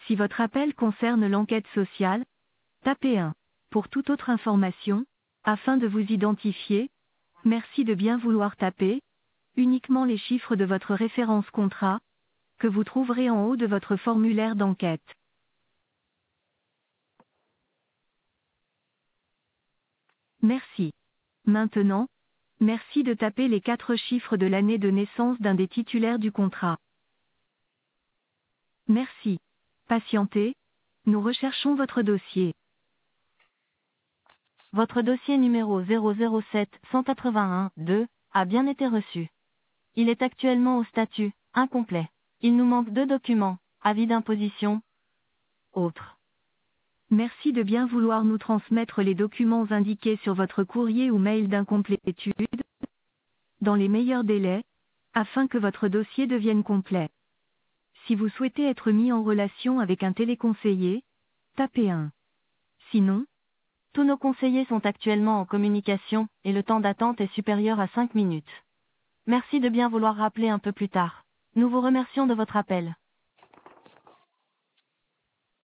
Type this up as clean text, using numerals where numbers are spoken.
Si votre appel concerne l'enquête sociale, tapez 1. Pour toute autre information, afin de vous identifier, merci de bien vouloir taper uniquement les chiffres de votre référence contrat, que vous trouverez en haut de votre formulaire d'enquête. Merci. Maintenant, merci de taper les 4 chiffres de l'année de naissance d'un des titulaires du contrat. Merci. Patientez, nous recherchons votre dossier. Votre dossier numéro 007-181-2 a bien été reçu. Il est actuellement au statut incomplet. Il nous manque 2 documents, avis d'imposition, autres. Merci de bien vouloir nous transmettre les documents indiqués sur votre courrier ou mail d'incomplétude, dans les meilleurs délais, afin que votre dossier devienne complet. Si vous souhaitez être mis en relation avec un téléconseiller, tapez 1. Sinon, tous nos conseillers sont actuellement en communication, et le temps d'attente est supérieur à 5 minutes. Merci de bien vouloir rappeler un peu plus tard. Nous vous remercions de votre appel.